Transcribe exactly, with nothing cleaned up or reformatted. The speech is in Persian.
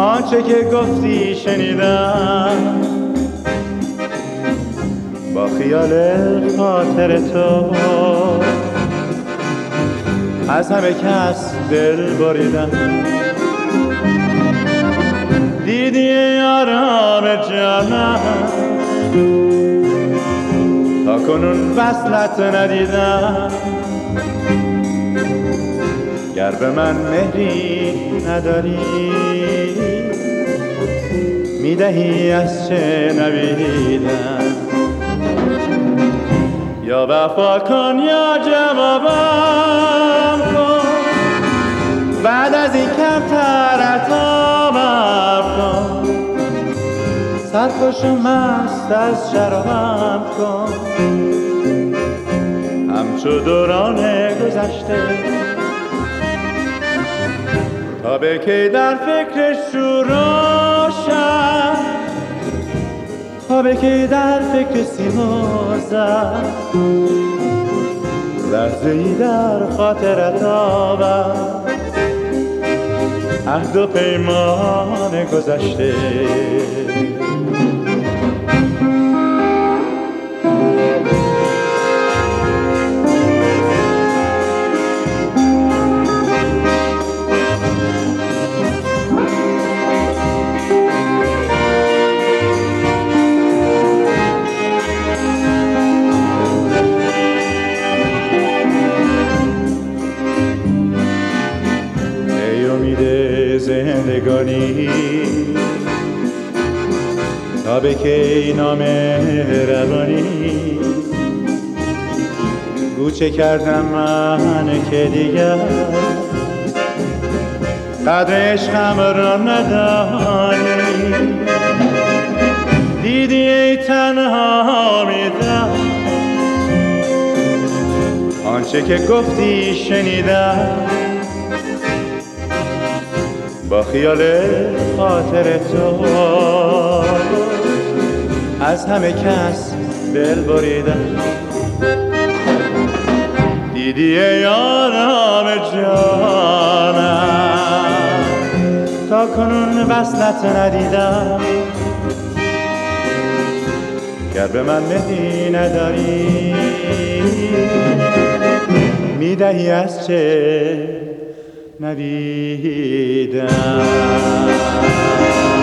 آنچه که گفتی شنیدم، با خیال خاطر تو از همه کس دل بریدم. دیدی آرام جانم، تا کنون وصلت ندیدم. گر به من مهری نداری، میدهی از چه نبیدم. یا وفا کن یا جوابم کن، بعد از این کمتر عطابم کن. سرخوش و مست از شرابم کن، همچو دوران گذشته. تا به کی در فکر شوراشم، تا به کی در فکر سیمازم. لحظه ای در خاطرت آورم، عهد و پیمان گذشته. زندگانی تا به کی نام روانی، گوچه کردم من که دیگر قدر عشقم را ندانی. دیدی ای تنها میدم، آنچه که گفتی شنیدم. با خیال خاطر تو از همه کس دل بریدم. دیدی ای آرام جانم، تا کنون وصلت ندیدم. گر به من مهری نداری، میدهی از چه نبیدم.